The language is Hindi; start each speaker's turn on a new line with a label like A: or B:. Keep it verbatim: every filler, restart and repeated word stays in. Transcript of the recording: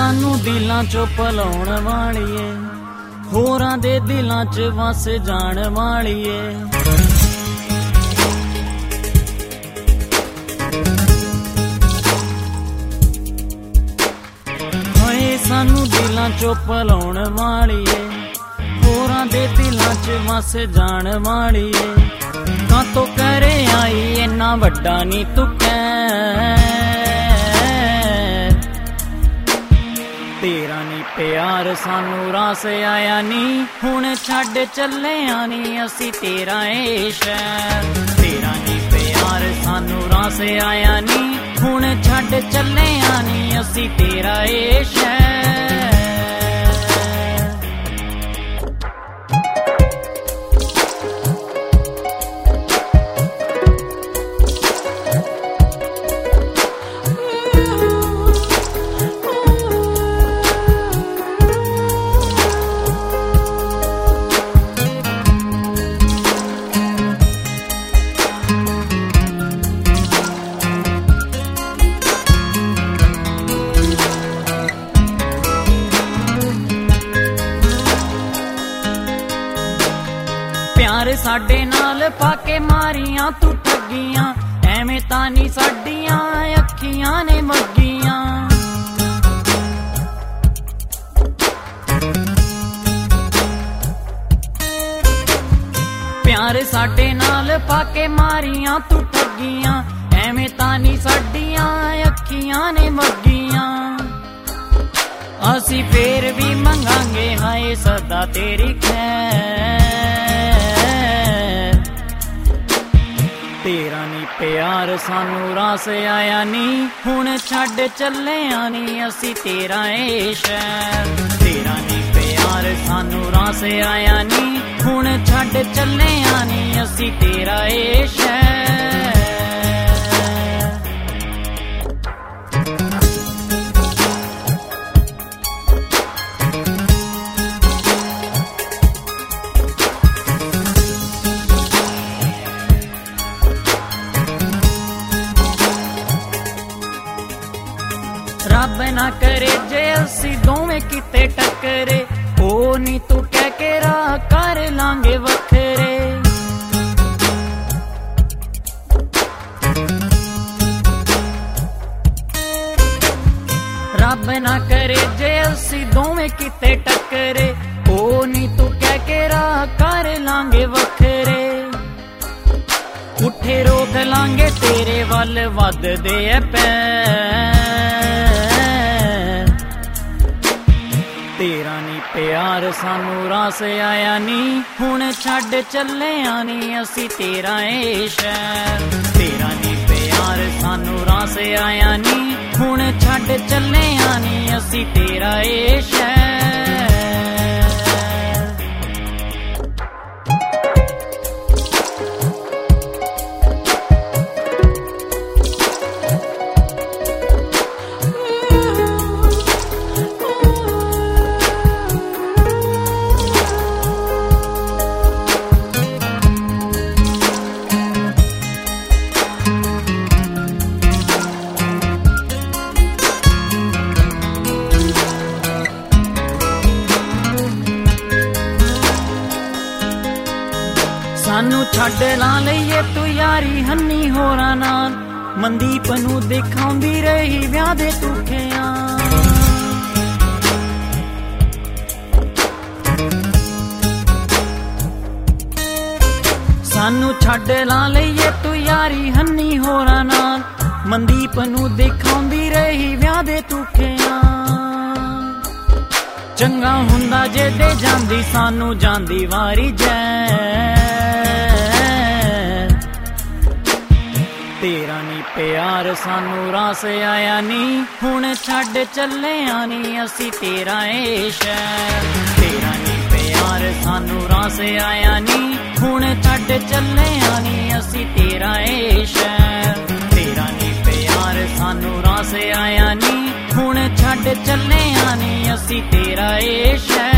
A: सानू दिलां चों भुलाउण वालीए, होरां दे दिलां च वस जाण वालीए। हाए सानू दिलां चों भुलाउण वालीए, होरां दे दिलां च वस जाण वालीए। कातों करे आई इन्ना वड्डा नी तू कैं, तेरा नी प्यार सानू रास आया नी, हुण छड्ड चलिया नी असी तेरा ए शहर। तेरा नी प्यार सानू रास आया नी, हुण छड्ड चलिया नी असी तेरा ए शहर। प्यार साडे नाल पाके मारियां तू ठगियां, एवें तां नी साडियां अखियां ने मग्गियां। प्यार साडे नाल पाके मारियां तू ठगियां, एवें तां नी साडियां अखियां ने मग्गियां। असी फेर भी मंगांगे हाय सदा तेरी खैर। तेरा नी प्यार सानू रास आया नी, हुण छड्ड चलिया नी असी तेरा ए शहर। तेरा नी प्यार सानू रास आया नी, हुण छड्ड चलिया नी असी तेरा ए शहर। रब ना करे जे असी दोवें किते टकरे, ओ नी तू कह के राह कर लांगे वखरे। रब ना करे जे असी दोवें किते टकरे, ओ नी तू कह के राह कर लांगे वखरे। उठे रोक लांगे तेरे वल वध दे पैर। तेरा नी प्यार सानू रास आया नी, हुण छड्ड चलिया नी असी तेरा ए शहर। तेरा नी प्यार सानू रास आया नी, हुण छड्ड चलिया नी असी तेरा ए शहर। सानू छड्ड ला लईए तू यारी हन्नी होरां नाल, मनदीप नू दिखाउंदी रही विआह दे धुखियां। सानू छड्ड ला लईए तू यारी हन्नी होरां नाल, मनदीप नू दिखाउंदी रही विआह दे धुखियां। चंगा हुंदा जे दे जांदी सानू जांदी वारी जै। तेरा नी प्यार सानू रास आया नी, हुण छड्ड चलिया नी असी तेरा ए शहर। तेरा नी प्यार सानू रास आया नी, हुण छड्ड चलिया नी असी तेरा ए शहर। तेरा नी प्यार सानू रास आया नी, हुण छड्ड चलिया नी असी तेरा ए शहर।